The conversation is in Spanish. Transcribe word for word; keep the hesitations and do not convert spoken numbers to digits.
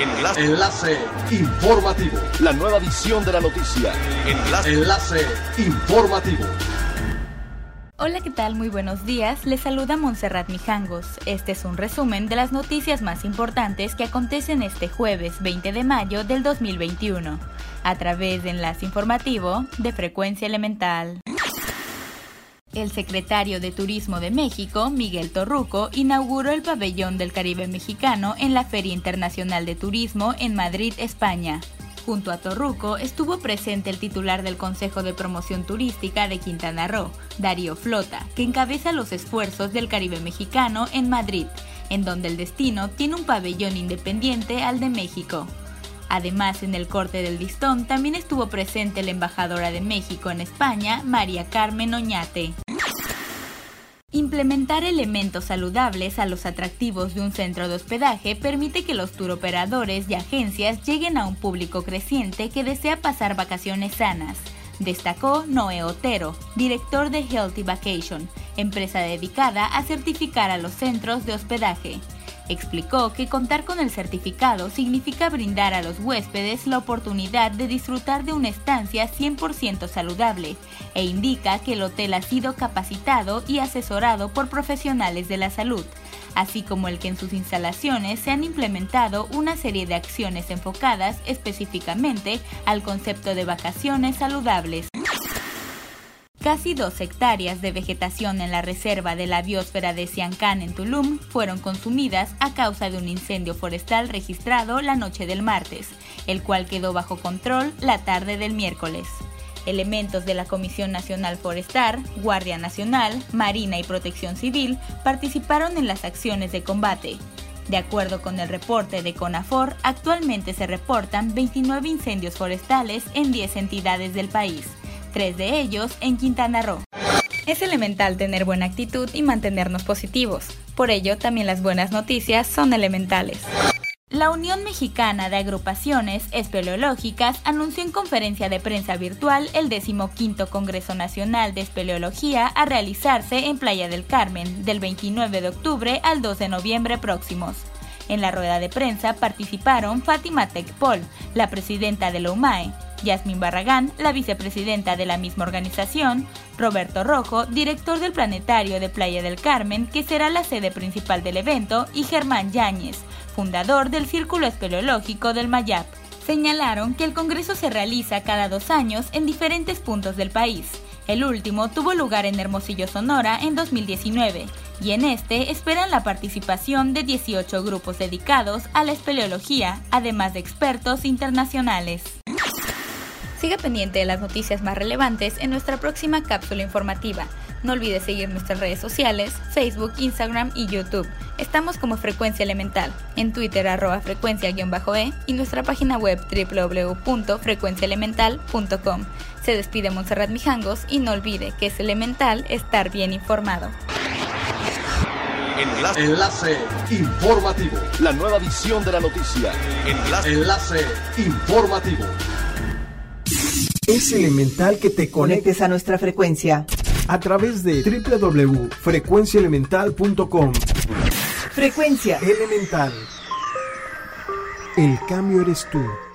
Enlace. Enlace informativo. La nueva edición de la noticia. Enlace. Enlace informativo. Hola, ¿qué tal? Muy buenos días. Les saluda Montserrat Mijangos. Este es un resumen de las noticias más importantes que acontecen este jueves veinte de mayo del dos mil veintiuno, a través de Enlace Informativo de Frecuencia Elemental. El secretario de Turismo de México, Miguel Torruco, inauguró el Pabellón del Caribe Mexicano en la Feria Internacional de Turismo en Madrid, España. Junto a Torruco estuvo presente el titular del Consejo de Promoción Turística de Quintana Roo, Darío Flota, que encabeza los esfuerzos del Caribe mexicano en Madrid, en donde el destino tiene un pabellón independiente al de México. Además, en el corte del listón también estuvo presente la embajadora de México en España, María Carmen Oñate. Implementar elementos saludables a los atractivos de un centro de hospedaje permite que los turoperadores y agencias lleguen a un público creciente que desea pasar vacaciones sanas, destacó Noé Otero, director de Healthy Vacation, empresa dedicada a certificar a los centros de hospedaje. Explicó que contar con el certificado significa brindar a los huéspedes la oportunidad de disfrutar de una estancia cien por ciento saludable e indica que el hotel ha sido capacitado y asesorado por profesionales de la salud, así como el que en sus instalaciones se han implementado una serie de acciones enfocadas específicamente al concepto de vacaciones saludables. Casi dos hectáreas de vegetación en la reserva de la biosfera de Siancán en Tulum fueron consumidas a causa de un incendio forestal registrado la noche del martes, el cual quedó bajo control la tarde del miércoles. Elementos de la Comisión Nacional Forestal, Guardia Nacional, Marina y Protección Civil participaron en las acciones de combate. De acuerdo con el reporte de CONAFOR, actualmente se reportan veintinueve incendios forestales en diez entidades del país, tres de ellos en Quintana Roo. Es elemental tener buena actitud y mantenernos positivos. Por ello, también las buenas noticias son elementales. La Unión Mexicana de Agrupaciones Espeleológicas anunció en conferencia de prensa virtual el decimoquinto Congreso Nacional de Espeleología a realizarse en Playa del Carmen del veintinueve de octubre al dos de noviembre próximos. En la rueda de prensa participaron Fátima Tecpol, la presidenta de la U M A E, Yasmín Barragán, la vicepresidenta de la misma organización, Roberto Rojo, director del Planetario de Playa del Carmen, que será la sede principal del evento, y Germán Yáñez, fundador del Círculo Espeleológico del Mayap. Señalaron que el congreso se realiza cada dos años en diferentes puntos del país. El último tuvo lugar en Hermosillo, Sonora, en dos mil diecinueve, y en este esperan la participación de dieciocho grupos dedicados a la espeleología, además de expertos internacionales. Siga pendiente de las noticias más relevantes en nuestra próxima cápsula informativa. No olvides seguir nuestras redes sociales, Facebook, Instagram y YouTube. Estamos como Frecuencia Elemental, en Twitter arroba frecuencia-e y nuestra página web doble u doble u doble u punto frecuencia elemental punto com. Se despide Montserrat Mijangos y no olvide que es elemental estar bien informado. Enlace. Enlace informativo. La nueva edición de la noticia. Enlace. Enlace informativo. Es elemental que te conectes a nuestra frecuencia a través de doble u doble u doble u punto frecuencia elemental punto com. Frecuencia Elemental. El cambio eres tú.